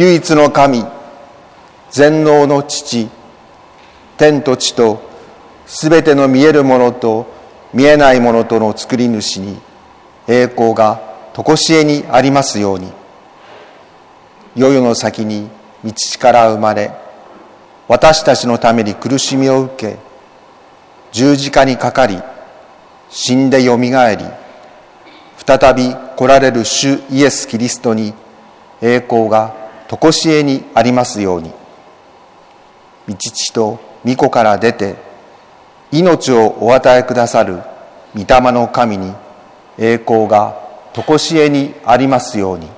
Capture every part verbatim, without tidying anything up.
唯一の神、全能の父、天と地とすべての見えるものと見えないものとの作り主に栄光が常しえにありますように。世々の先に道から生まれ、私たちのために苦しみを受け、十字架にかかり、死んでよみがえり、再び来られる主イエス・キリストに栄光が常しえにありますように。御父と御子から出て命をお与えくださる御霊の神に栄光が常しえにありますように。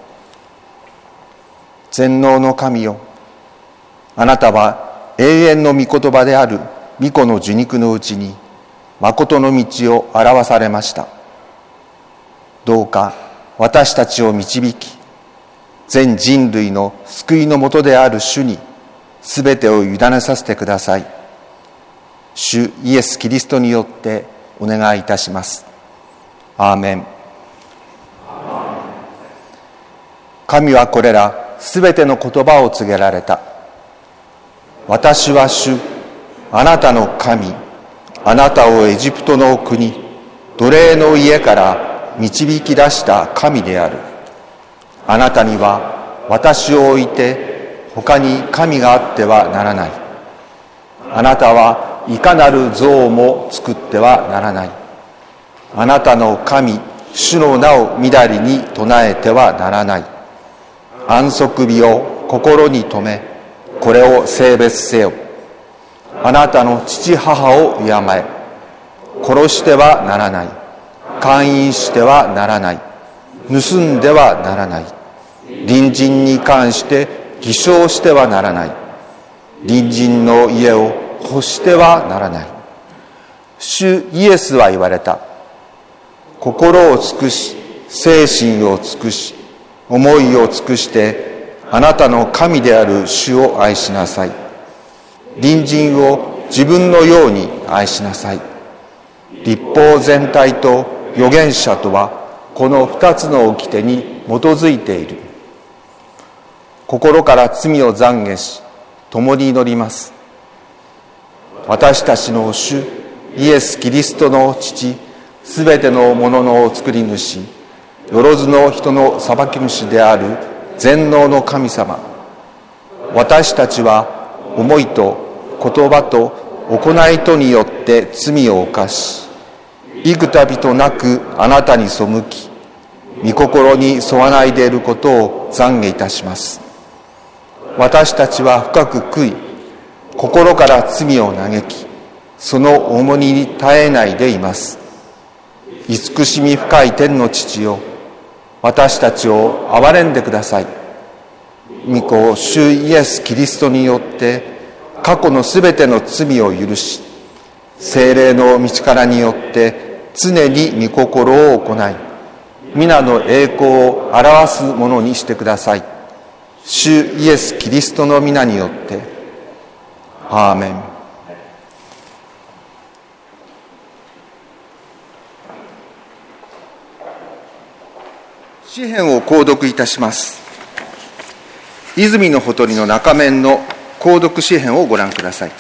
全能の神よ、あなたは永遠の御言葉である御子の受肉のうちに誠の道を表されました。どうか私たちを導き、全人類の救いのもとである主にすべてを委ねさせてください。主イエス・キリストによってお願いいたします。アーメン。神はこれらすべての言葉を告げられた。私は主、あなたの神、あなたをエジプトの国、奴隷の家から導き出した神である。あなたには私を置いて他に神があってはならない。あなたはいかなる像も作ってはならない。あなたの神、主の名をみだりに唱えてはならない。安息日を心に留め、これを聖別せよ。あなたの父母を敬え。殺してはならない。姦淫してはならない。盗んではならない。隣人に関して偽証してはならない。隣人の家を欲してはならない。主イエスは言われた。心を尽くし、精神を尽くし、思いを尽くしてあなたの神である主を愛しなさい。隣人を自分のように愛しなさい。律法全体と預言者とはこの二つの掟に基づいている。心から罪を懺悔し、共に祈ります。私たちの主イエス・キリストの父、すべてのものの作り主、よろずの人の裁き主である全能の神様、私たちは思いと言葉と行いとによって罪を犯し、幾度となくあなたに背き、御心に沿わないでいることを懺悔いたします。私たちは深く悔い、心から罪を嘆き、その重荷に耐えないでいます。慈しみ深い天の父よ、私たちを憐れんでください。御子主イエス・キリストによって過去のすべての罪を許し、聖霊の道からによって常に御心を行い、皆の栄光を表すものにしてください。主イエス・キリストの皆によってアーメン。詩編を購読いたします。泉のほとりの中面の購読詩編をご覧ください。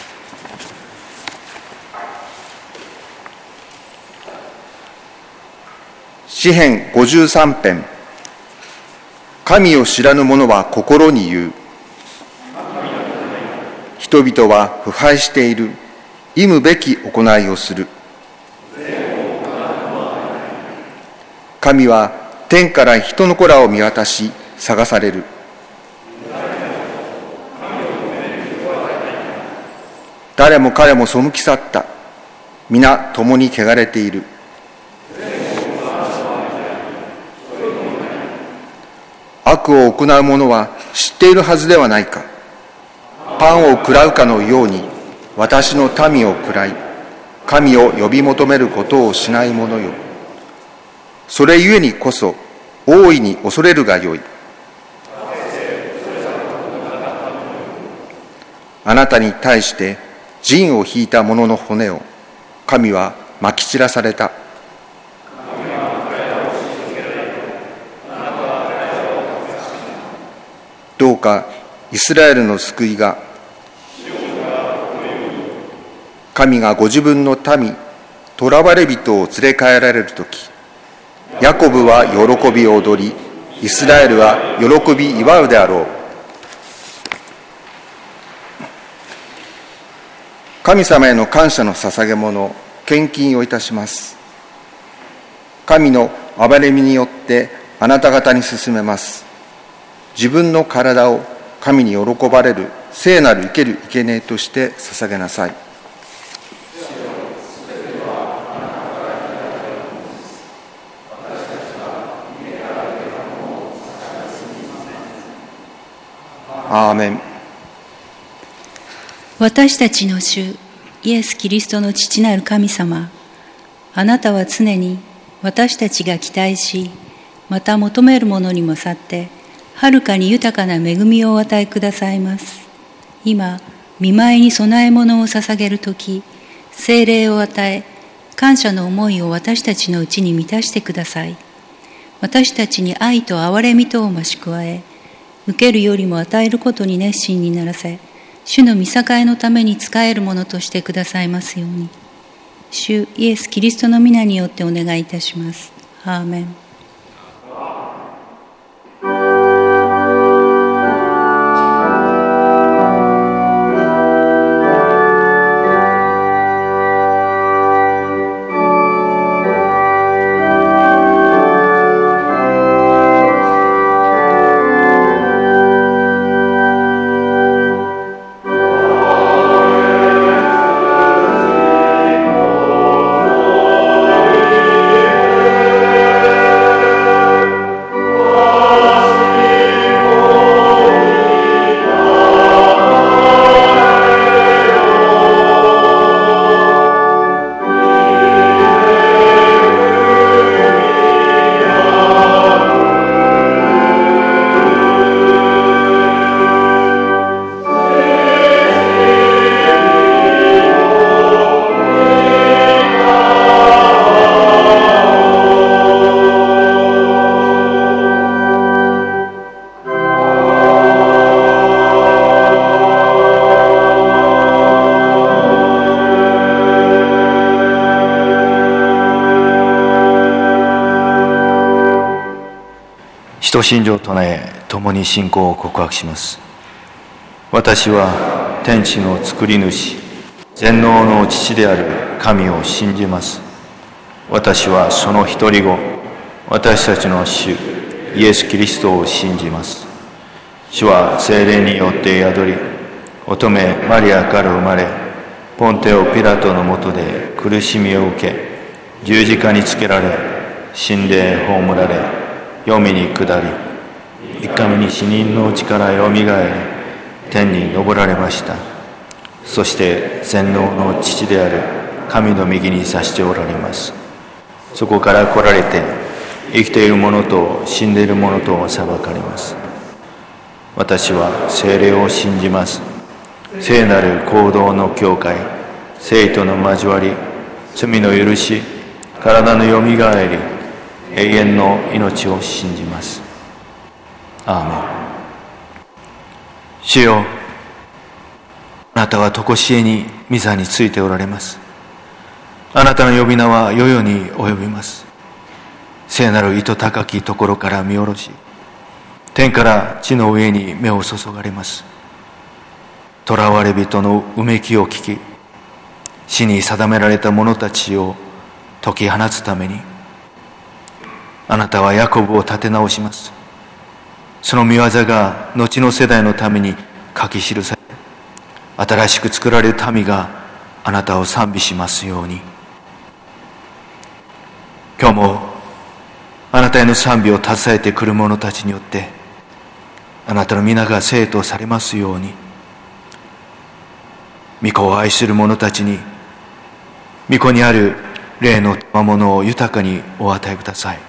詩編ごじゅうさん編。神を知らぬ者は心に言う。人々は腐敗している。忌むべき行いをする。神は天から人の子らを見渡し探される。誰も彼も背き去った。皆共に汚れている。悪を行う者は知っているはずではないか。パンを喰らうかのように私の民を喰らい、神を呼び求めることをしない者よ。それゆえにこそ大いに恐れるがよい。あなたに対して陣を引いた者の骨を神はまき散らされた。どうかかイスラエルの救いが、神がご自分の民、囚われ人を連れ帰られるとき、ヤコブは喜び踊り、イスラエルは喜び祝うであろう。神様への感謝の捧げ物、献金をいたします。神の憐れみによってあなた方に進めます。自分の体を神に喜ばれる聖なる生ける生贄として捧げなさい。アーメン。 私たちの主イエス・キリストの父なる神様、あなたは常に私たちが期待し、また求めるものにも去ってはるかに豊かな恵みをお与えくださいます。今御前に供え物を捧げるとき、聖霊を与え、感謝の思いを私たちのうちに満たしてください。私たちに愛と憐れみとを増し加え、受けるよりも与えることに熱心にならせ、主の御栄のために仕えるものとしてくださいますように。主イエス・キリストの皆によってお願いいたします。アーメン。 使徒信条を唱え、共に信仰を告白します。私は天地の作り主、全能の父である神を信じます。私はその一人子、私たちの主イエス・キリストを信じます。主は聖霊によって宿り、乙女マリアから生まれ、ポンテオ・ピラトのもとで苦しみを受け、十字架につけられ、死んで葬られ、黄泉に下り、三日目に死人のうちからよみがえり、天に昇られました。そして全能の父である神の右に座しておられます。そこから来られて、生きている者と死んでいる者と裁かれます。私は聖霊を信じます。聖なる行動の教会、聖との交わり、罪の許し、体のよみがえり、永遠の命を信じます。アーメン。主よ、あなたは常しえに御座についておられます。あなたの呼び名は世々に及びます。聖なる糸高きところから見下ろし、天から地の上に目を注がれます。囚われ人のうめきを聞き、死に定められた者たちを解き放つために、あなたはヤコブを立て直します。その御業が後の世代のために書き記され、新しく作られる民があなたを賛美しますように。今日もあなたへの賛美を携えてくる者たちによって、あなたの皆が聖とされますように。御子を愛する者たちに、御子にある霊の賜物を豊かにお与えください。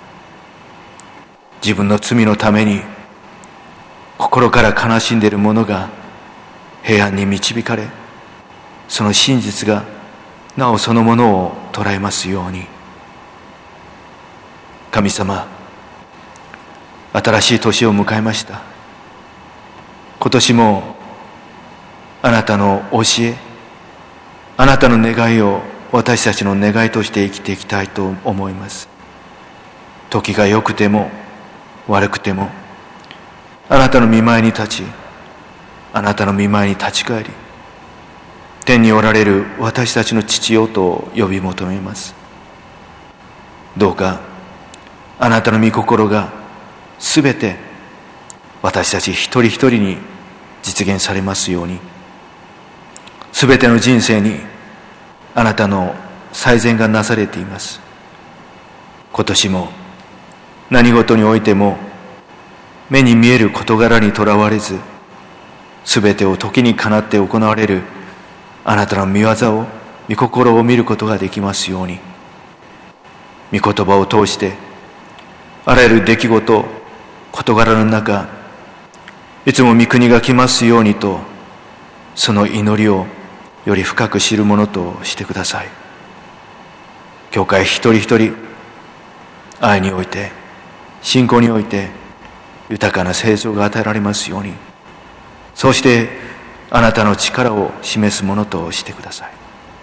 自分の罪のために心から悲しんでいる者が平安に導かれ、その真実がなおそのものを捉えますように。神様、新しい年を迎えました。 今年もあなたの教え、あなたの願いを私たちの願いとして生きていきたいと思います。時が良くても悪くても、あなたの御前に立ち、あなたの御前に立ち返り、天におられる私たちの父よと呼び求めます。どうかあなたの御心がすべて私たち一人一人に実現されますように、すべての人生にあなたの最善がなされています。今年も何事においても目に見える事柄にとらわれず、すべてを時にかなって行われるあなたの御業を、御心を見ることができますように、御言葉を通してあらゆる出来事、事柄の中、いつも御国が来ますようにと、その祈りをより深く知るものとしてください。教会一人一人、愛において、信仰において豊かな成長が与えられますように、そうしてあなたの力を示すものとしてください。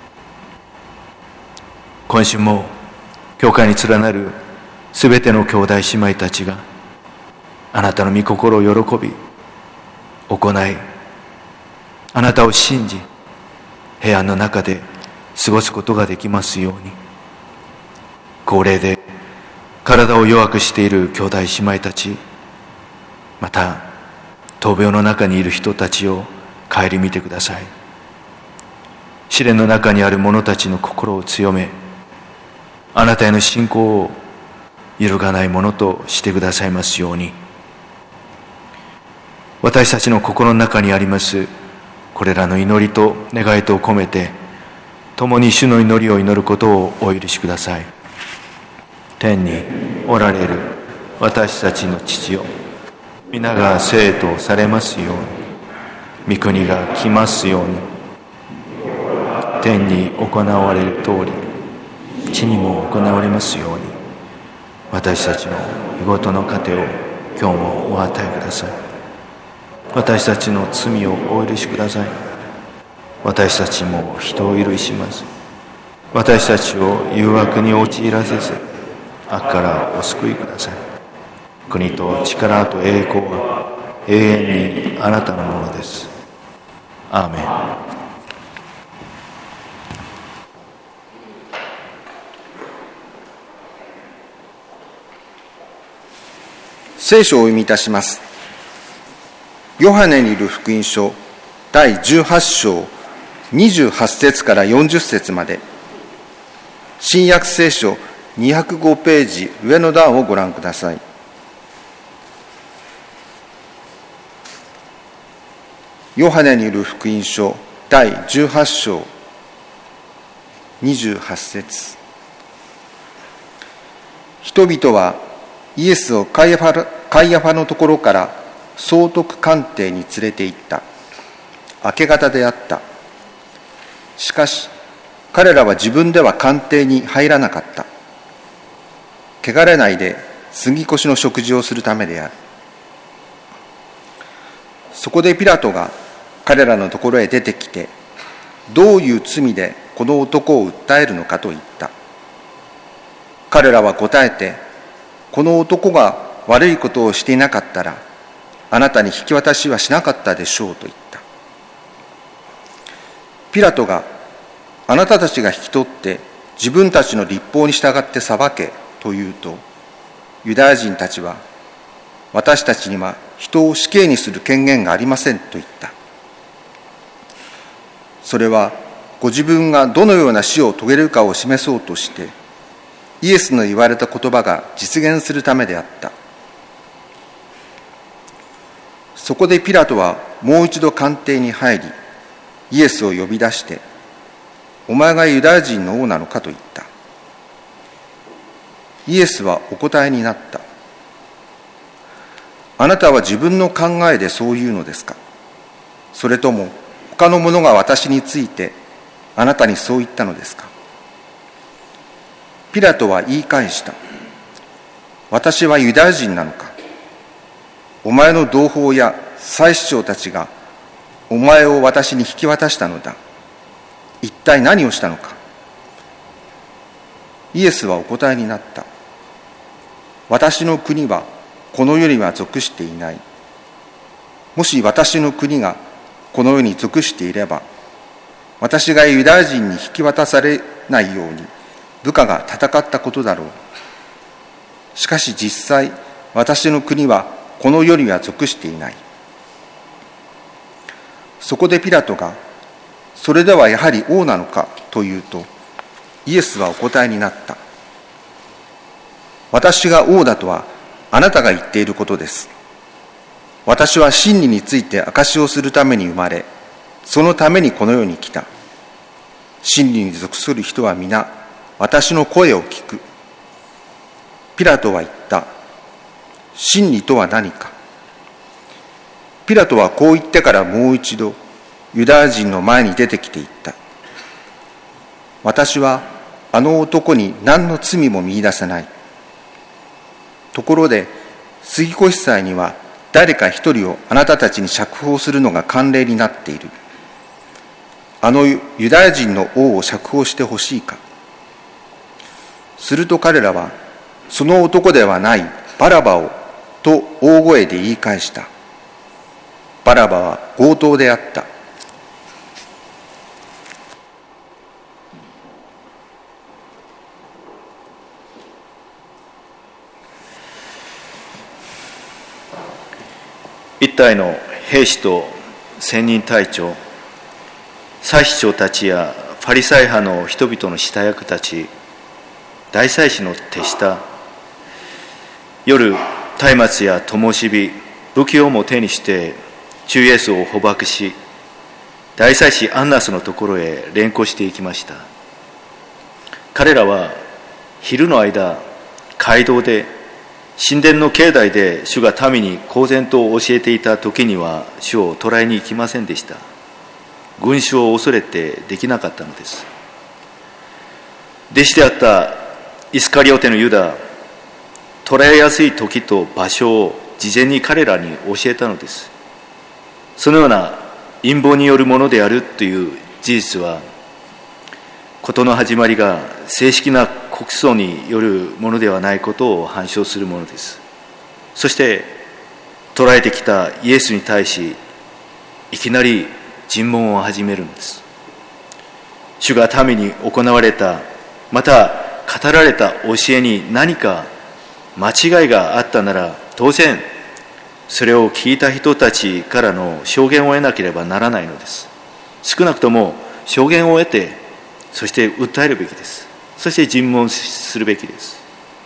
今週も教会に連なるすべての兄弟姉妹たちがあなたの御心を喜び行い、あなたを信じ平安の中で過ごすことができますように、高齢で体を弱くしている兄弟姉妹たち、また闘病の中にいる人たちを顧みてください。試練の中にある者たちの心を強め、あなたへの信仰を揺るがないものとしてくださいますように、私たちの心の中にありますこれらの祈りと願いとを込めて、共に主の祈りを祈ることをお許しください。天におられる私たちの父よ、皆が聖とされますように、御国が来ますように、天に行われる通り地にも行われますように、私たちの日ごとの糧を今日もお与えください。私たちの罪をお許しください。私たちも人を許します。私たちを誘惑に陥らせず、悪からお救いください。国と力と栄光は永遠にあなたのものです。アーメン。 聖書をお読みいたします。ヨハネによる福音書だいじゅうはち章にじゅうはち節からよんじゅう節まで、新約聖書にひゃくごページ上の段をご覧ください。ヨハネによる福音書だいじゅうはち章にじゅうはち節。人々はイエスをカイアファ、カイアファのところから総督官邸に連れて行った。明け方であった。しかし彼らは自分では官邸に入らなかった。汚れないで杉越の食事をするためである。そこでピラトが彼らのところへ出てきて、どういう罪でこの男を訴えるのかと言った。彼らは答えて、この男が悪いことをしていなかったら、あなたに引き渡しはしなかったでしょうと言った。ピラトが、あなたたちが引き取って自分たちの律法に従って裁けと言うと、ユダヤ人たちは、私たちには人を死刑にする権限がありませんと言った。それはご自分がどのような死を遂げるかを示そうとして、イエスの言われた言葉が実現するためであった。そこでピラトはもう一度官邸に入り、イエスを呼び出して、お前がユダヤ人の王なのかと言った。イエスはお答えになった。あなたは自分の考えでそう言うのですか？それとも他の者が私についてあなたにそう言ったのですか？ピラトは言い返した。私はユダヤ人なのか？お前の同胞や祭司長たちがお前を私に引き渡したのだ。一体何をしたのか。イエスはお答えになった。私の国はこの世には属していない。もし私の国がこの世に属していれば、私がユダヤ人に引き渡されないように部下が戦ったことだろう。しかし実際、私の国はこの世には属していない。そこでピラトが、それではやはり王なのかというと、イエスはお答えになった。私が王だとはあなたが言っていることです。私は真理について証しをするために生まれ、そのためにこの世に来た。真理に属する人は皆、私の声を聞く。ピラトは言った。真理とは何か。ピラトはこう言ってからもう一度、ユダヤ人の前に出てきて言った。私はあの男に何の罪も見出せない。ところで、杉越祭には誰か一人をあなたたちに釈放するのが慣例になっている。あのユダヤ人の王を釈放してほしいか。すると彼らは、その男ではないバラバをと大声で言い返した。バラバは強盗であった。 一体の兵士と千人隊長、祭司長たちやファリサイ派の人々の下役たち、大祭司の手下、夜松明や灯火、武器をも手にして主イエスを捕獲し、大祭司アンナスのところへ連行していきました。彼らは昼の間、街道で神殿の境内で主が民に公然と教えていた時には主を捕らえに行きませんでした。群衆を恐れてできなかったのです。弟子であったイスカリオテのユダ、捕らえやすい時と場所を事前に彼らに教えたのです。そのような陰謀によるものであるという事実は、事の始まりが正式な告訴によるものではないことを反証するものです。そして捕らえてきたイエスに対し、いきなり尋問を始めるんです。主が民に行われた、また語られた教えに何か間違いがあったなら、当然それを聞いた人たちからの証言を得なければならないのです。少なくとも証言を得て、そして訴えるべきです。そして尋問するべきです。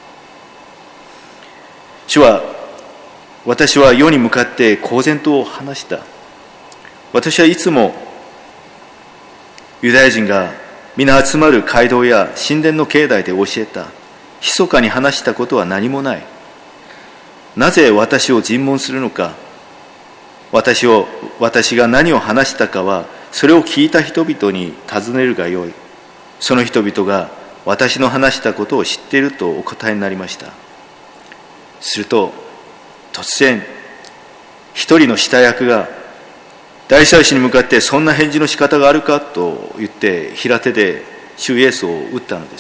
主は、私は世に向かって公然と話した。私はいつもユダヤ人が皆集まる街道や神殿の境内で教えた。密かに話したことは何もない。なぜ私を尋問するのか。私を、私が何を話したかは、それを聞いた人々に尋ねるがよい。その人々が私の話したことを知っているとお答えになりました。すると突然一人の下役が大祭司に向かって、そんな返事の仕方があるかと言って平手で主イエスを撃ったのです。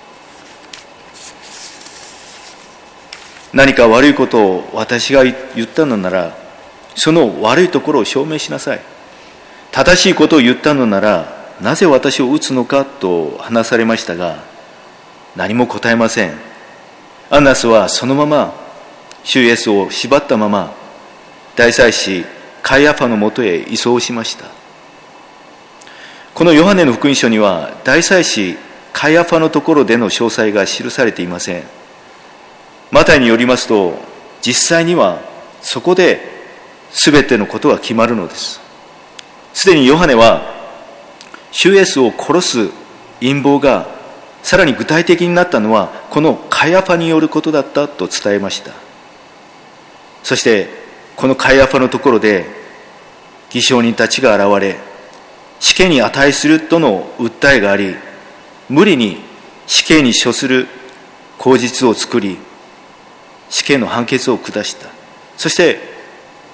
何か悪いことを私が言ったのなら、その悪いところを証明しなさい。正しいことを言ったのなら、なぜ私を撃つのかと話されましたが、何も答えません。アンナスはそのまま主イエスを縛ったまま大祭司カイアファのもとへ移送しました。このヨハネの福音書には大祭司カイアファのところでの詳細が記されていません。マタイによりますと、実際にはそこで全てのことが決まるのです。すでにヨハネは主イエスを殺す陰謀がさらに具体的になったのは、このカイアファによることだったと伝えました。そしてこのカイアファのところで偽証人たちが現れ、死刑に値するとの訴えがあり、無理に死刑に処する口実を作り、死刑の判決を下した。そして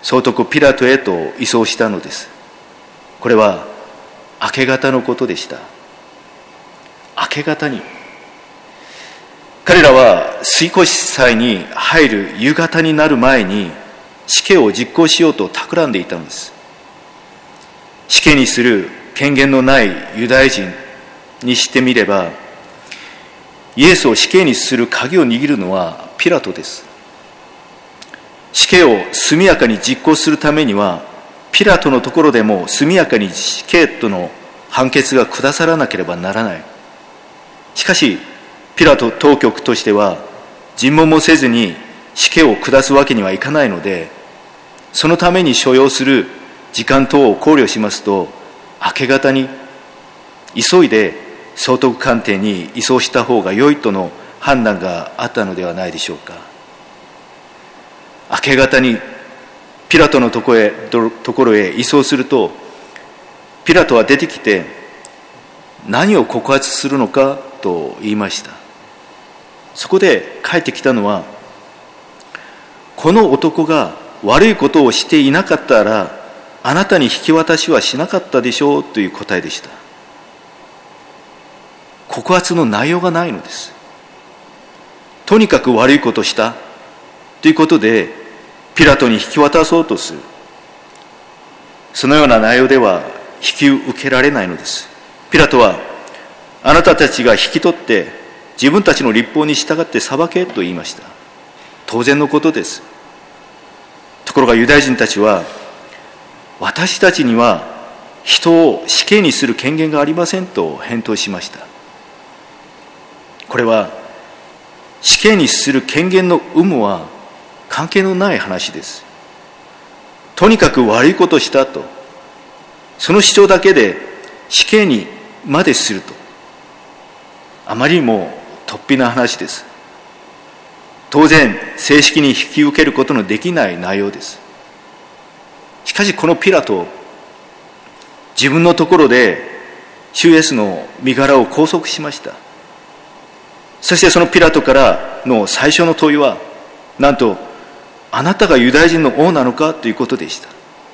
総督ピラトへと移送したのです。これは明け方のことでした。明け方に、彼らは水越祭に入る夕方になる前に死刑を実行しようと企んでいたのです。死刑にする権限のないユダヤ人にしてみれば、イエスを死刑にする鍵を握るのはピラトです。死刑を速やかに実行するためには、ピラトのところでも速やかに死刑との判決が下さらなければならない。しかしピラト当局としては尋問もせずに死刑を下すわけにはいかないので、そのために所要する時間等を考慮しますと、明け方に急いで総督官邸に移送した方が良いとの判断があったのではないでしょうか。明け方にピラトのところへ、ところへ移送すると、ピラトは出てきて何を告発するのかと言いました。そこで返ってきたのは、この男が悪いことをしていなかったらあなたに引き渡しはしなかったでしょうという答えでした。告発の内容がないのです。とにかく悪いことをしたということでピラトに引き渡そうとする、そのような内容では引き受けられないのです。ピラトは、あなたたちが引き取って自分たちの律法に従って裁けと言いました。当然のことです。ところがユダヤ人たちは、私たちには人を死刑にする権限がありませんと返答しました。これは死刑にする権限の有無は関係のない話です。とにかく悪いことをしたと、その主張だけで死刑にまですると、あまりにも突飛な話です。当然正式に引き受けることのできない内容です。しかしこのピラト、自分のところで主イエスの身柄を拘束しました。そしてそのピラトからの最初の問いは、なんと、あなたがユダヤ人の王なのかということでした。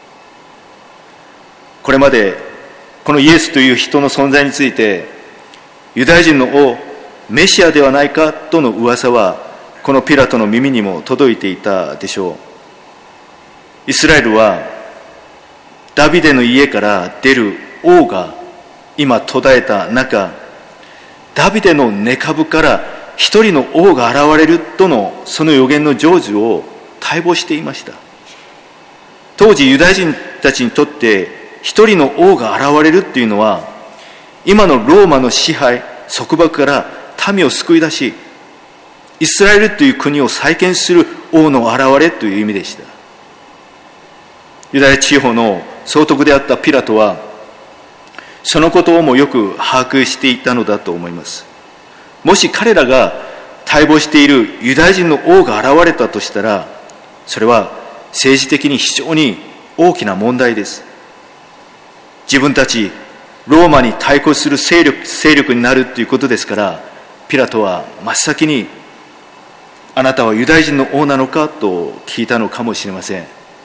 これまでこのイエスという人の存在について、ユダヤ人の王メシアではないかとの噂はこのピラトの耳にも届いていたでしょう。イスラエルはダビデの家から出る王が今途絶えた中、ダビデの根株から一人の王が現れるとのその予言の成就を待望していました。当時ユダヤ人たちにとって一人の王が現れるっていうのは、今のローマの支配束縛から民を救い出し、イスラエルという国を再建する王の現れという意味でした。ユダヤ地方の総督であったピラトはそのことをもよく把握していたのだと思います。もし彼らが待望しているユダヤ人の王が現れたとしたら、それは政治的に非常に大きな問題です。自分たちローマに対抗する勢力、勢力になるということですから、ピラトは真っ先に、あなたはユダヤ人の王なのかと聞いたのかもしれません。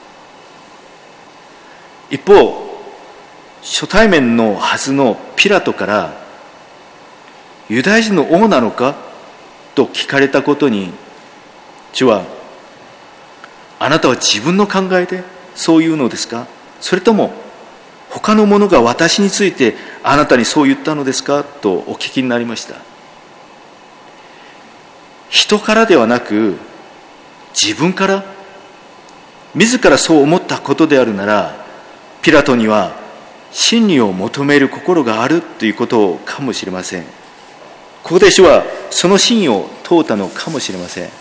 一方、初対面のはずのピラトから、ユダヤ人の王なのかと聞かれたことに、主は、あなたは自分の考えでそう言うのですか？それとも他の者が私についてあなたにそう言ったのですか？とお聞きになりました。人からではなく自分から、自らそう思ったことであるなら、ピラトには真理を求める心があるということかもしれません。ここで主はその真意を問うたのかもしれません。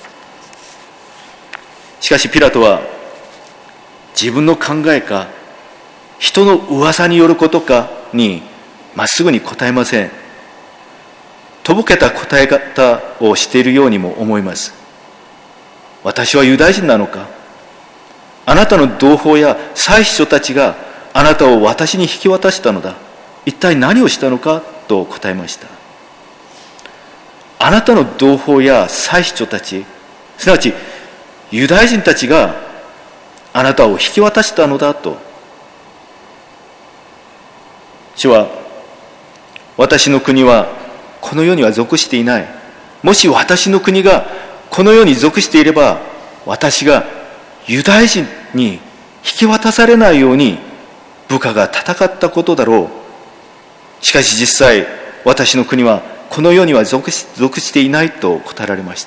しかしピラトは自分の考えか人の噂によることかにまっすぐに答えません。とぼけた答え方をしているようにも思います。私はユダヤ人なのか？あなたの同胞や祭司長たちがあなたを私に引き渡したのだ。一体何をしたのか？と答えました。あなたの同胞や祭司長たち、すなわちユダヤ人たちがあなたを引き渡したのだと。主は、私の国はこの世には属していない。もし私の国がこの世に属していれば、私がユダヤ人に引き渡されないように部下が戦ったことだろう。しかし実際、私の国はこの世には属し、属していないと答えられました。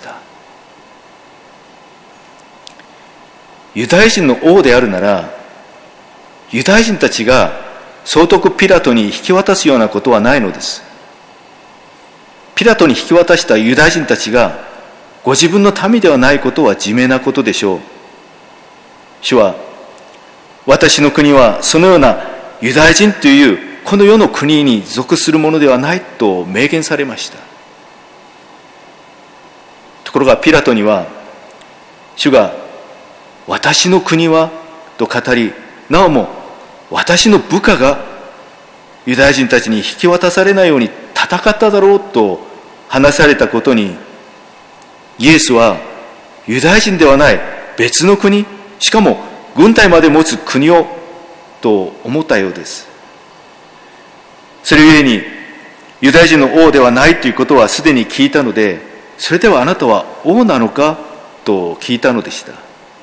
ユダヤ人の王であるなら、ユダヤ人たちが総督ピラトに引き渡すようなことはないのです。ピラトに引き渡したユダヤ人たちがご自分の民ではないことは自明なことでしょう。主は、私の国はそのようなユダヤ人というこの世の国に属するものではないと明言されました。ところがピラトには、主が私の国はと語り、なおも私の部下がユダヤ人たちに引き渡されないように戦っただろうと話されたことに、イエスはユダヤ人ではない別の国、しかも軍隊まで持つ国をと思ったようです。それゆえにユダヤ人の王ではないということはすでに聞いたので、それではあなたは王なのかと聞いたのでした。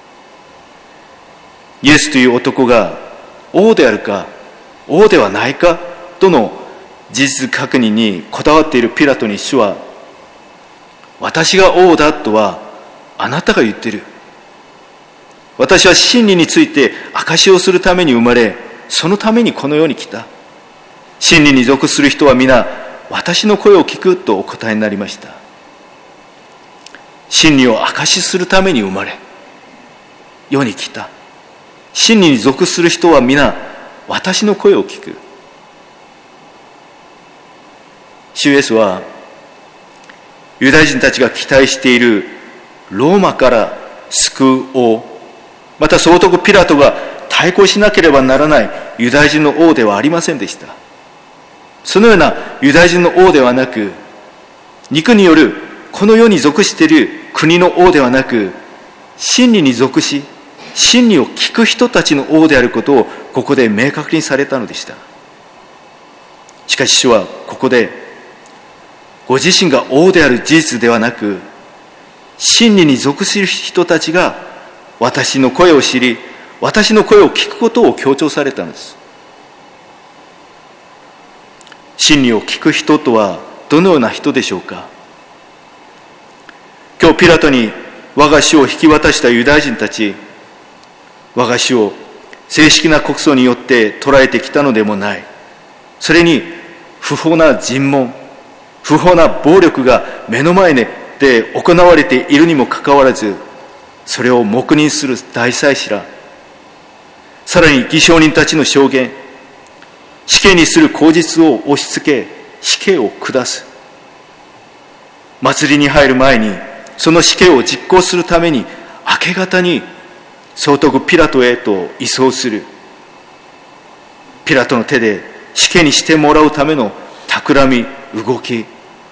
イエスという男が王であるか王ではないかとの事実確認にこだわっているピラトに主は、私が王だとはあなたが言っている。私は真理について証しをするために生まれ、そのためにこの世に来た。真理に属する人は皆私の声を聞くとお答えになりました。真理を証しするために生まれ世に来た。真理に属する人は皆私の声を聞く。主イエスはユダヤ人たちが期待しているローマから救う王、また総督ピラトが対抗しなければならないユダヤ人の王ではありませんでした。そのようなユダヤ人の王ではなく、肉によるこの世に属している国の王ではなく、真理に属し真理を聞く人たちの王であることをここで明確にされたのでした。しかし主はここでご自身が王である事実ではなく、真理に属する人たちが私の声を知り私の声を聞くことを強調されたのです。真理を聞く人とはどのような人でしょうか。今日ピラトに我が主を引き渡したユダヤ人たち、我が主を正式な告訴によって捕らえてきたのでもない。それに不法な尋問、不法な暴力が目の前で行われているにもかかわらず、それを黙認する大祭司ら、さらに偽証人たちの証言、死刑にする口実を押し付け死刑を下す。祭りに入る前にその死刑を実行するために明け方に総督ピラトへと移送する。ピラトの手で死刑にしてもらうための企み、動き。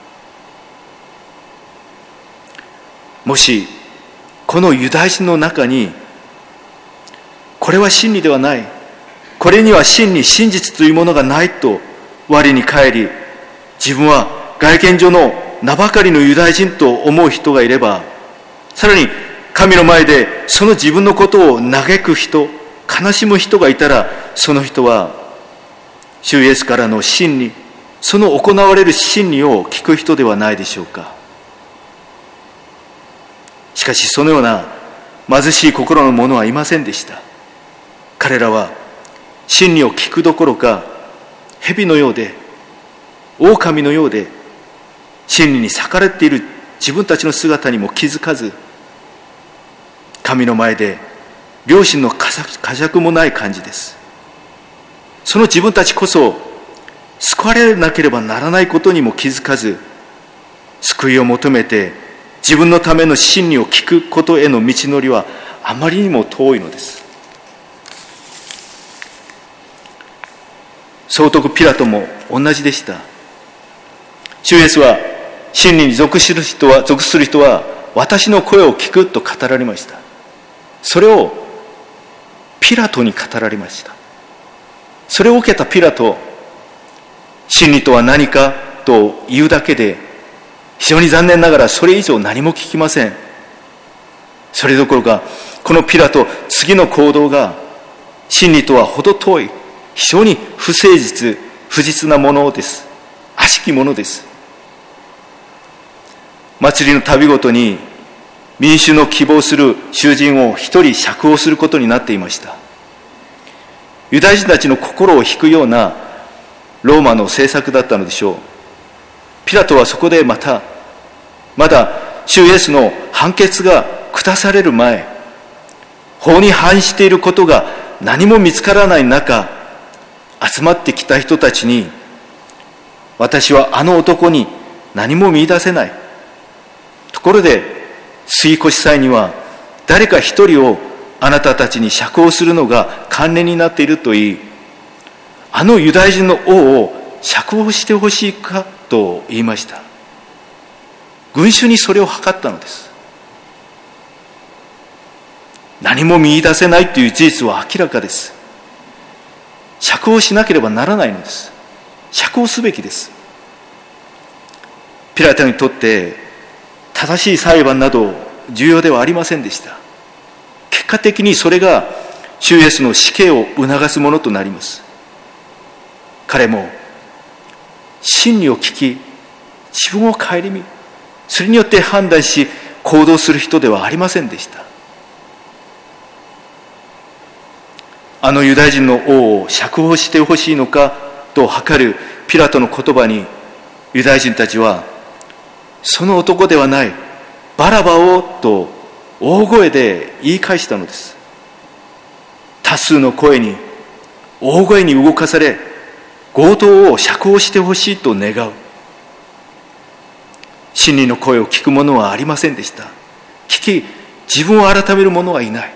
もしこのユダヤ人の中にこれは真理ではない、これには真理、真実というものがないと我に返り、自分は外見上の名ばかりのユダヤ人と思う人がいれば、さらに神の前でその自分のことを嘆く人、悲しむ人がいたら、その人は主イエスからの真理、その行われる真理を聞く人ではないでしょうか。しかしそのような貧しい心の者はいませんでした。彼らは真理を聞くどころか、蛇のようで狼のようで、真理に裂かれている自分たちの姿にも気づかず、神の前で良心の呵責もない感じです。その自分たちこそ救われなければならないことにも気づかず、救いを求めて自分のための真理を聞くことへの道のりはあまりにも遠いのです。総督ピラトも同じでした。主イエスは真理に属する人は属する人は私の声を聞くと語られました。それをピラトに語られました。それを受けたピラト、真理とは何かと言うだけで、非常に残念ながらそれ以上何も聞きません。それどころか、このピラト、次の行動が真理とは程遠い、非常に不誠実、不実なものです。悪しきものです。祭りの旅ごとに民衆の希望する囚人を一人釈放することになっていました。ユダヤ人たちの心を引くようなローマの政策だったのでしょう。ピラトはそこでまた、まだ主イエスの判決が下される前、法に反していることが何も見つからない中、集まってきた人たちに、私はあの男に何も見出せない。ところで、杉越祭には誰か一人をあなたたちに釈放するのが慣例になっていると言い、あのユダヤ人の王を釈放してほしいかと言いました。群衆にそれを図ったのです。何も見出せないという事実は明らかです。釈放しなければならないのです。釈放すべきです。ピラトにとって正しい裁判など重要ではありませんでした。結果的にそれが主イエスの死刑を促すものとなります。彼も真理を聞き、自分を顧み、それによって判断し行動する人ではありませんでした。あのユダヤ人の王を釈放してほしいのかと図るピラトの言葉に、ユダヤ人たちは、その男ではないバラバをと大声で言い返したのです。多数の声に大声に動かされ、強盗を釈放してほしいと願う。真理の声を聞く者はありませんでした。聞き、自分を改める者はいない。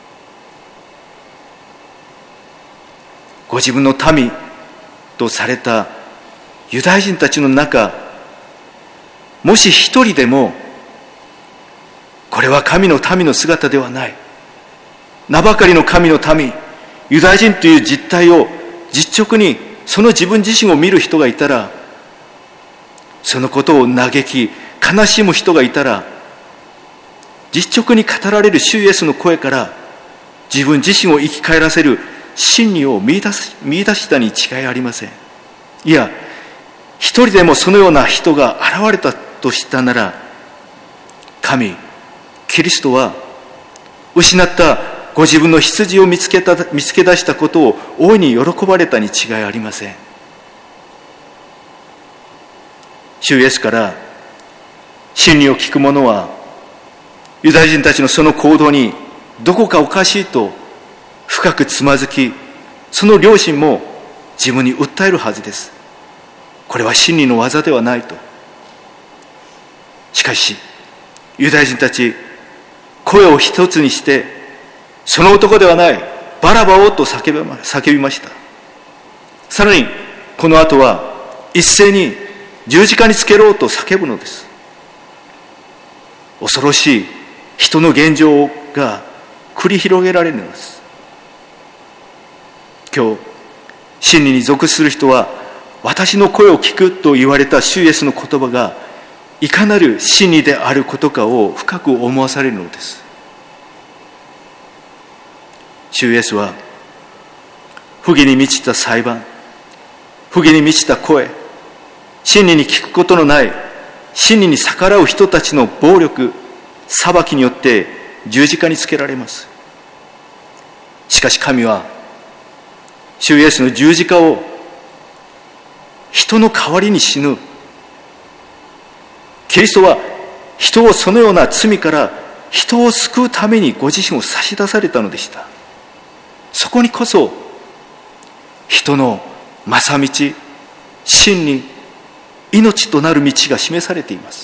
ご自分の民とされたユダヤ人たちの中、もし一人でも、これは神の民の姿ではない、名ばかりの神の民、ユダヤ人という実態を実直にその自分自身を見る人がいたら、そのことを嘆き悲しむ人がいたら、実直に語られる主イエスの声から自分自身を生き返らせる真理を見出し、見出したに違いありません。いや、一人でもそのような人が現れたとしたなら、神キリストは失ったご自分の羊を見つけた見つけ出したことを大いに喜ばれたに違いありません。主イエスから真理を聞く者は、ユダヤ人たちのその行動にどこかおかしいと深くつまずき、その良心も自分に訴えるはずです。これは真理の技ではないと。しかしユダヤ人たち、声を一つにして、その男ではないバラバをと叫びま、叫びました。さらにこの後は一斉に十字架につけろと叫ぶのです。恐ろしい人の現状が繰り広げられるのです。今日真理に属する人は、私の声を聞くと言われた主イエスの言葉がいかなる真理であることかを深く思わされるのです。主イエスは不義に満ちた裁判、不義に満ちた声、真理に聞くことのない、真理に逆らう人たちの暴力、裁きによって十字架につけられます。しかし神は主イエスの十字架を人の代わりに死ぬ。キリストは人をそのような罪から人を救うためにご自身を差し出されたのでした。そこにこそ人の正道、真理、命となる道が示されています。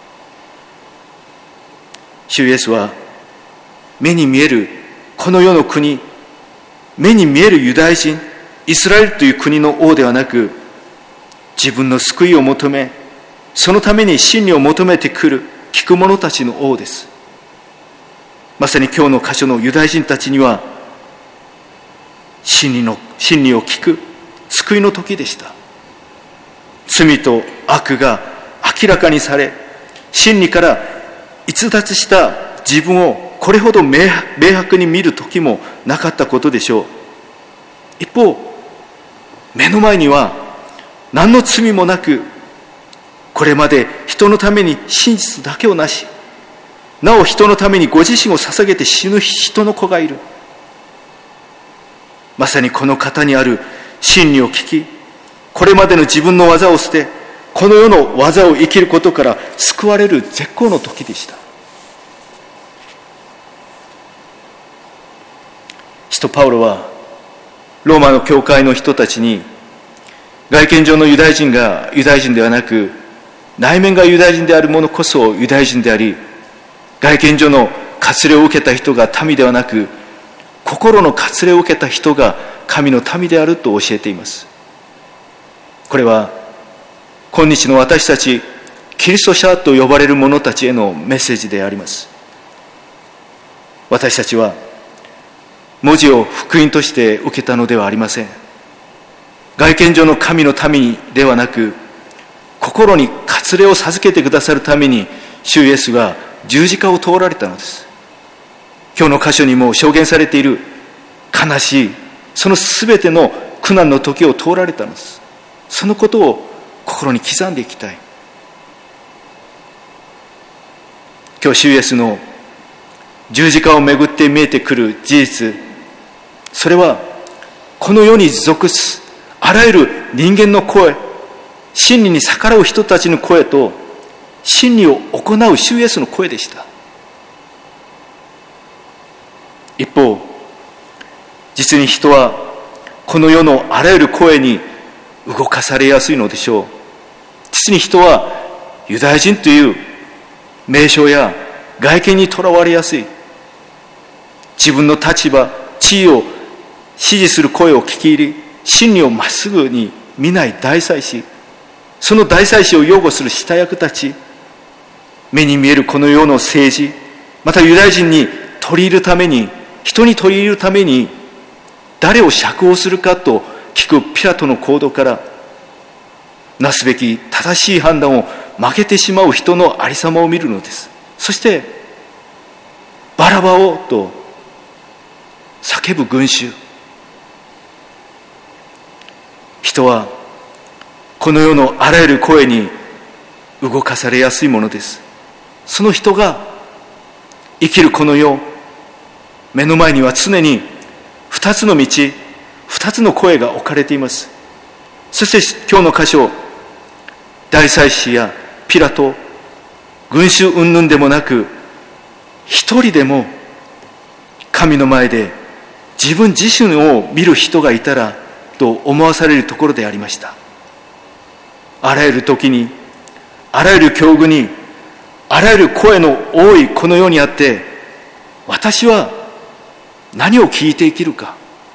主イエスは目に見えるこの世の国、目に見えるユダヤ人、イスラエルという国の王ではなく、自分の救いを求め、そのために真理を求めてくる聞く者たちの王です。まさに今日の箇所のユダヤ人たちには、 真理の真理を聞く救いの時でした。罪と悪が明らかにされ、真理から逸脱した自分をこれほど明白に見る時もなかったことでしょう。一方、目の前には何の罪もなく、これまで人のために真実だけをなし、なお人のためにご自身を捧げて死ぬ人の子がいる。まさにこの方にある真理を聞き、これまでの自分の技を捨て、この世の技を生きることから救われる絶好の時でした。使徒パウロはローマの教会の人たちに、外見上のユダヤ人がユダヤ人ではなく、内面がユダヤ人である者こそユダヤ人であり、外見上の割礼を受けた人が民ではなく、心の割礼を受けた人が神の民であると教えています。これは今日の私たちキリスト者と呼ばれる者たちへのメッセージであります。私たちは文字を福音として受けたのではありません。外見上の神の民ではなく、心に割礼を授けてくださるために主イエスが十字架を通られたのです。今日の箇所にも証言されている悲しいそのすべての苦難の時を通られたのです。そのことを心に刻んでいきたい。今日主イエスの十字架をめぐって見えてくる事実、それはこの世に属すあらゆる人間の声、真理に逆らう人たちの声と、真理を行う主イエスの声でした。一方、実に人はこの世のあらゆる声に動かされやすいのでしょう。実に人はユダヤ人という名称や外見にとらわれやすい。自分の立場、地位を支持する声を聞き入り、真理をまっすぐに見ない大祭司、その大祭司を擁護する下役たち、目に見えるこの世の政治、またユダヤ人に取り入るために、人に取り入るために誰を釈放するかと聞くピラトの行動から、なすべき正しい判断を負けてしまう人のありさまを見るのです。そしてバラバをと叫ぶ群衆。人はこの世のあらゆる声に動かされやすいものです。その人が生きるこの世、目の前には常に二つの道、二つの声が置かれています。そして今日の箇所、大祭司やピラト、群衆云々でもなく、一人でも神の前で自分自身を見る人がいたらと思わされるところでありました。あらゆる時に、あらゆる境遇に、あらゆる声の多いこの世にあって、私は何を聞いて生きるか。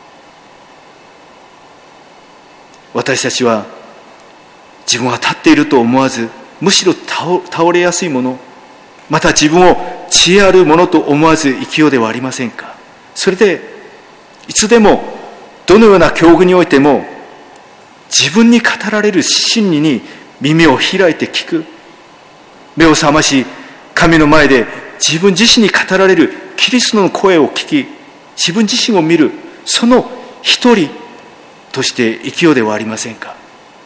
私たちは自分は立っていると思わず、むしろ 倒, 倒れやすいもの、また自分を知恵あるものと思わず生きようではありませんか。それでいつでもどのような境遇においても、自分に語られる真理に耳を開いて聞く、目を覚まし神の前で自分自身に語られるキリストの声を聞き、自分自身を見る、その一人として生きようではありませんか。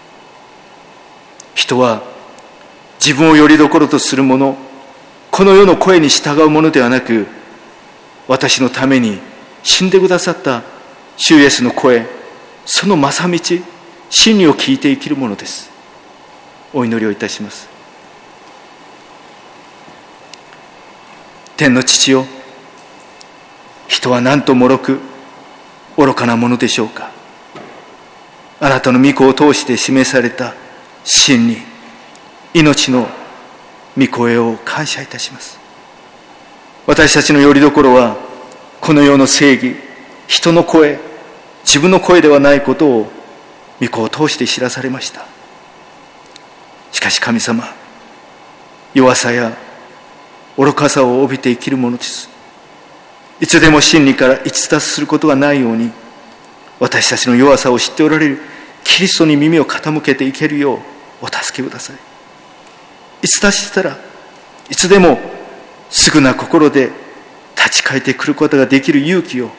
人は自分をよりどころとするもの、この世の声に従うものではなく、私のために死んでくださった主イエスの声、その正道、真理を聞いて生きるものです。お祈りをいたします。天の父よ、人はなんと脆く愚かなものでしょうか。あなたの御子を通して示された真理、命の御声を感謝いたします。私たちのよりどころはこの世の正義、人の声、自分の声ではないことを御子を通して知らされました。しかし神様、弱さや愚かさを帯びて生きるものです。いつでも真理から逸脱することがないように、 私たちの弱さを知っておられるキリストに耳を傾けていけるようお助けください。いつ立ちしたらいつでもすぐな心で立ち返ってくることができる勇気を、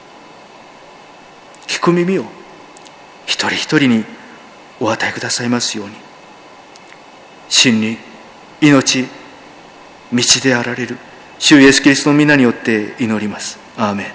聞く耳を一人一人にお与えくださいますように。真に命、道であられる主イエスキリストの皆によって祈ります。アーメン。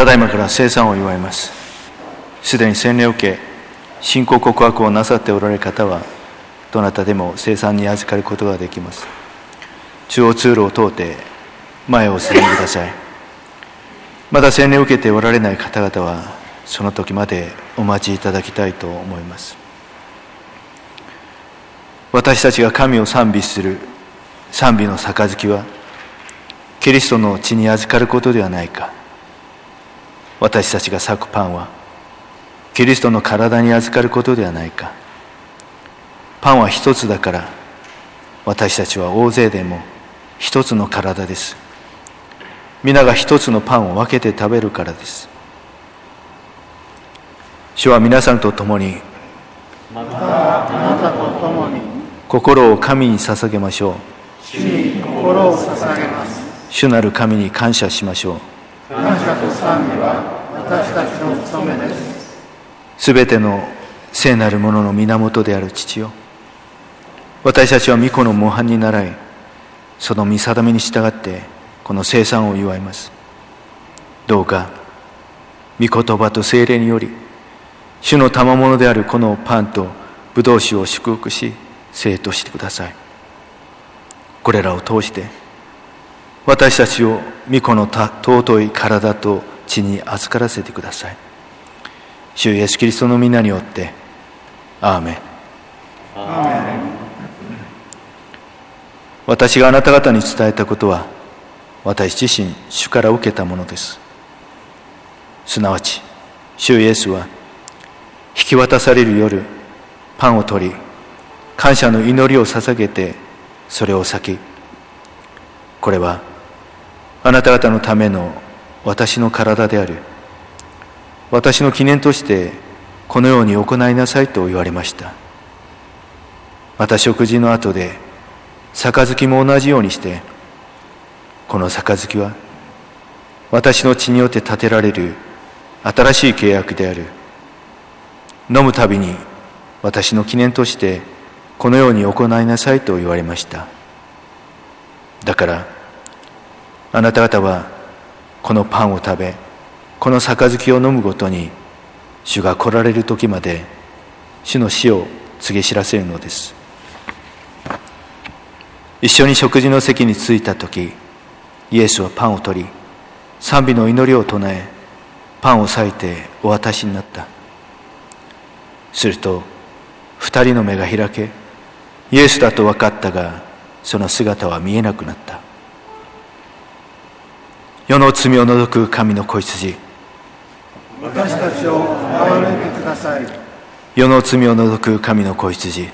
だいまから聖餐を祝います。すでに洗礼を受け、信仰告白をなさっておられる方は、どなたでも聖餐に預かることができます。中央通路を通って前をお進みください。まだ洗礼を受けておられない方々は、その時までお待ちいただきたいと思います。私たちが神を賛美する賛美の杯は、キリストの血に預かることではないか。私たちが裂くパンは、キリストの体に預かることではないか。パンは一つだから、私たちは大勢でも一つの体です。皆が一つのパンを分けて食べるからです。主は皆さんと共に、 またあなたと共に、 心を神に捧げましょう。 主に心を捧げます。 主なる神に感謝しましょう。 感謝と賛美は私たちの務めです。 すべての聖なるものの源である父よ、私たちは御子の模範に倣い、その御定めに従ってこの聖餐を祝います。どうか御言葉と聖霊により、主の賜物であるこのパンと葡萄酒を祝福し聖としてください。これらを通して私たちを御子の尊い体と血に預からせてください。主イエスキリストの皆によってアーメン。 アーメン。 私があなた方に伝えたことは、私自身主から受けたものです。すなわち主イエスは引き渡される夜、パンを取り、感謝の祈りを捧げてそれを裂き、これはあなた方のための私の体である。私の記念としてこのように行いなさいと言われました。また食事の後で杯も同じようにして、この杯は私の血によって立てられる新しい契約である。飲むたびに私の記念としてこのように行いなさいと言われました。だからあなた方はこのパンを食べ、この杯を飲むごとに、主が来られる時まで主の死を告げ知らせるのです。一緒に食事の席に着いた時、イエスはパンを取り、賛美の祈りを唱え、パンを裂いてお渡しになった。すると二人の目が開け、イエスだと分かったが、その姿は見えなくなった。世の罪を除く神の子羊、 私たちを憐れんでください。 世の罪を除く神の子羊、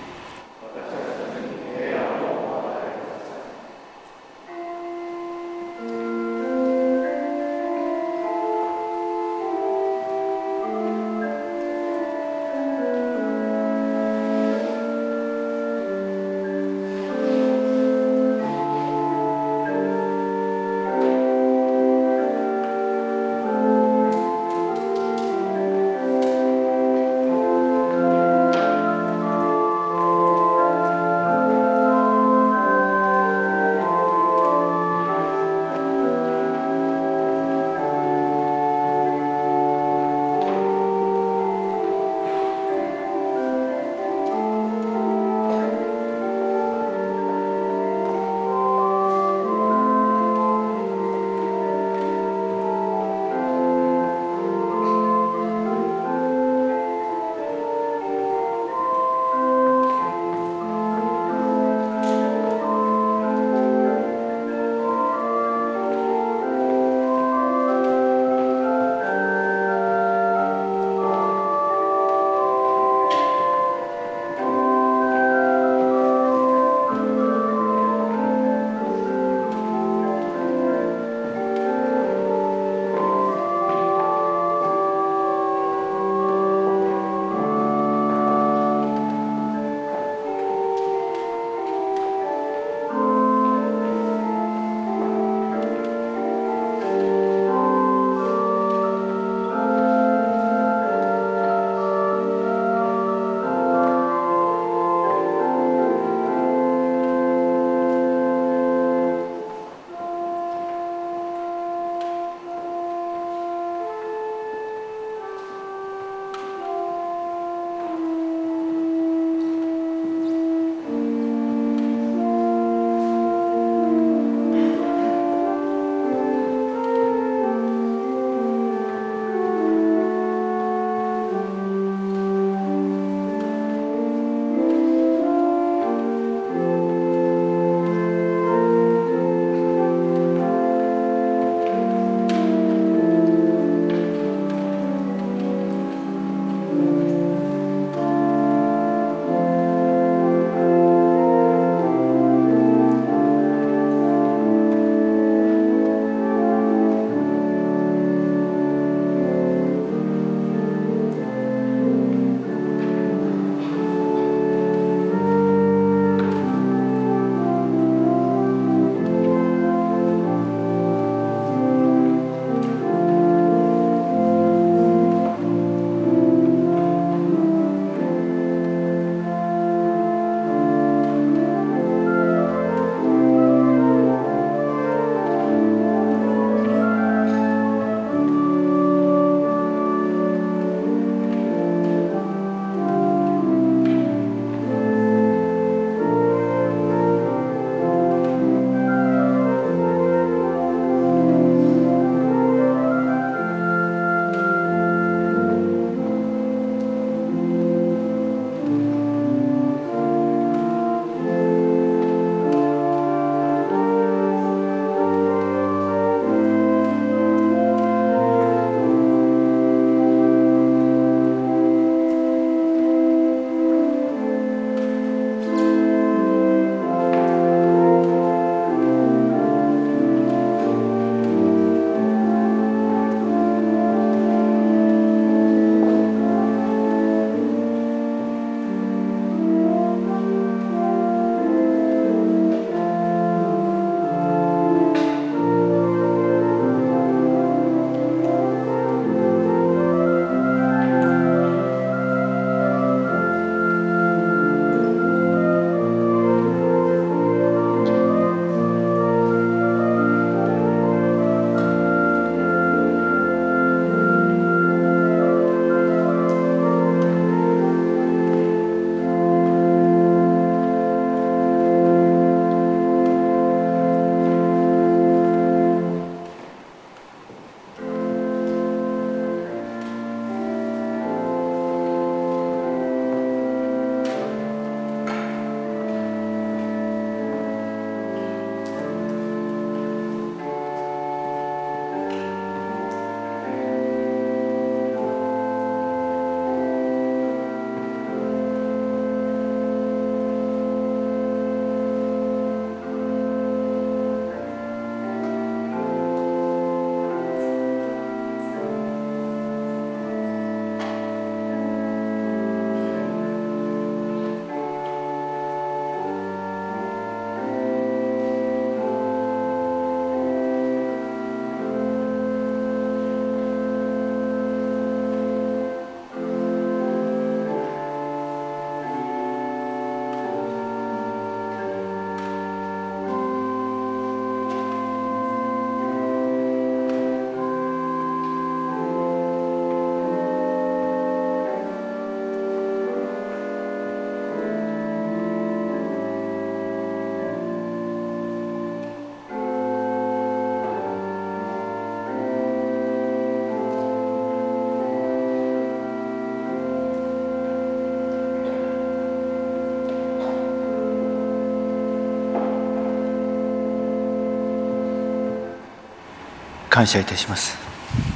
感謝いたします。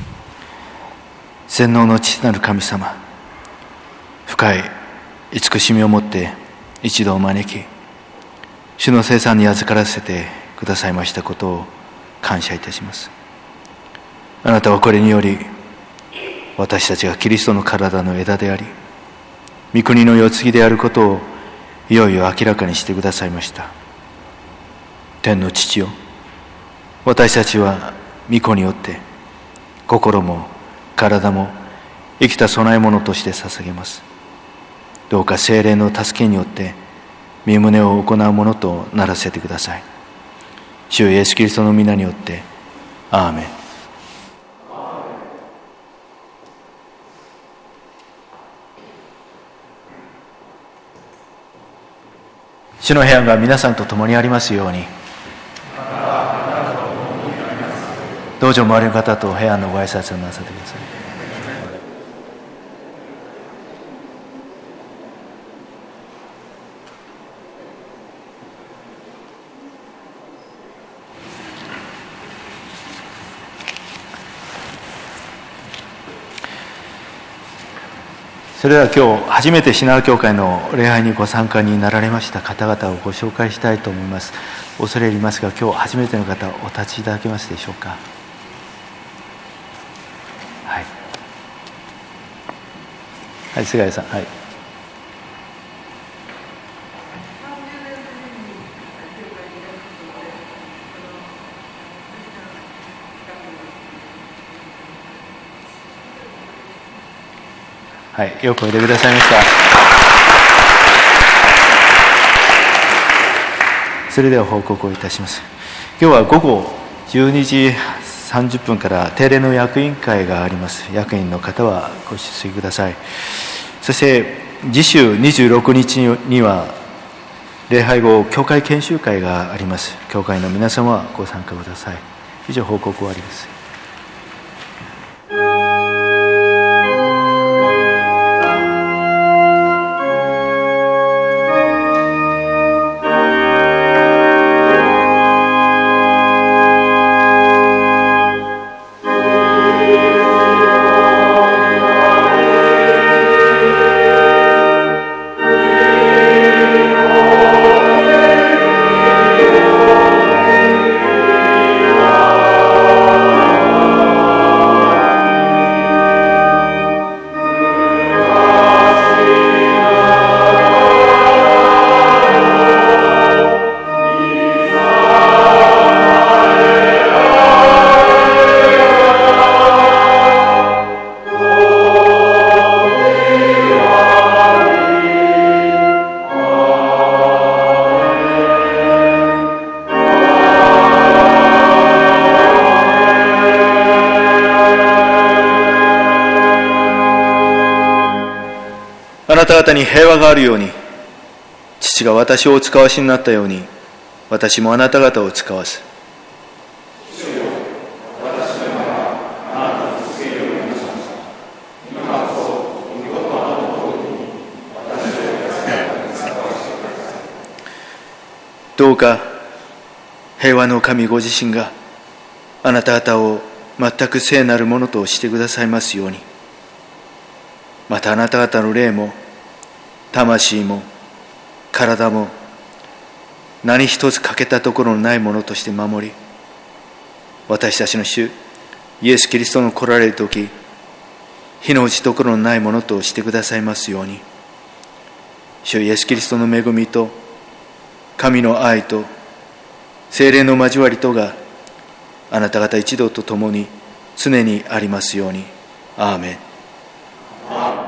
全能の父なる神様、深い慈しみを持って一度お招き、主の聖餐に預からせてくださいましたことを感謝いたします。あなたはこれにより、私たちがキリストの体の枝であり、御国の世継ぎであることをいよいよ明らかにしてくださいました。天の父よ、私たちは御子によって心も体も生きた供え物として捧げます。どうか聖霊の助けによって御胸を行うものとならせてください。主イエスキリストの皆によってアーメン。主の部屋が皆さんと共にありますように。道場周りの方と部屋のご挨拶をなさってください。それでは今日初めてシナー教会の礼拝にご参加になられました方々をご紹介したいと思います。恐れ入りますが、今日初めての方お立ちいただけますでしょうか。はい、はい、菅谷さん、はい。はい、よくおいでくださいました。それでは報告をいたします。今日は午後じゅうにじさんじゅっぷんから定例の役員会があります。役員の方はご出席ください。そして次週にじゅうろくにちには礼拝後教会研修会があります。教会の皆様はご参加ください。以上報告終わりです。あなた方に平和があるように、父が私をお使わしになったように、私もあなた方を使わす。どうか平和の神ご自身があなた方を全く聖なるものとしてくださいますように。またあなた方の霊も魂も体も何一つ欠けたところのないものとして守り、私たちの主イエス・キリストの来られる時、火の打ちどころのないものとしてくださいますように。主イエス・キリストの恵みと神の愛と聖霊の交わりとがあなた方一同と共に常にありますように。アーメン。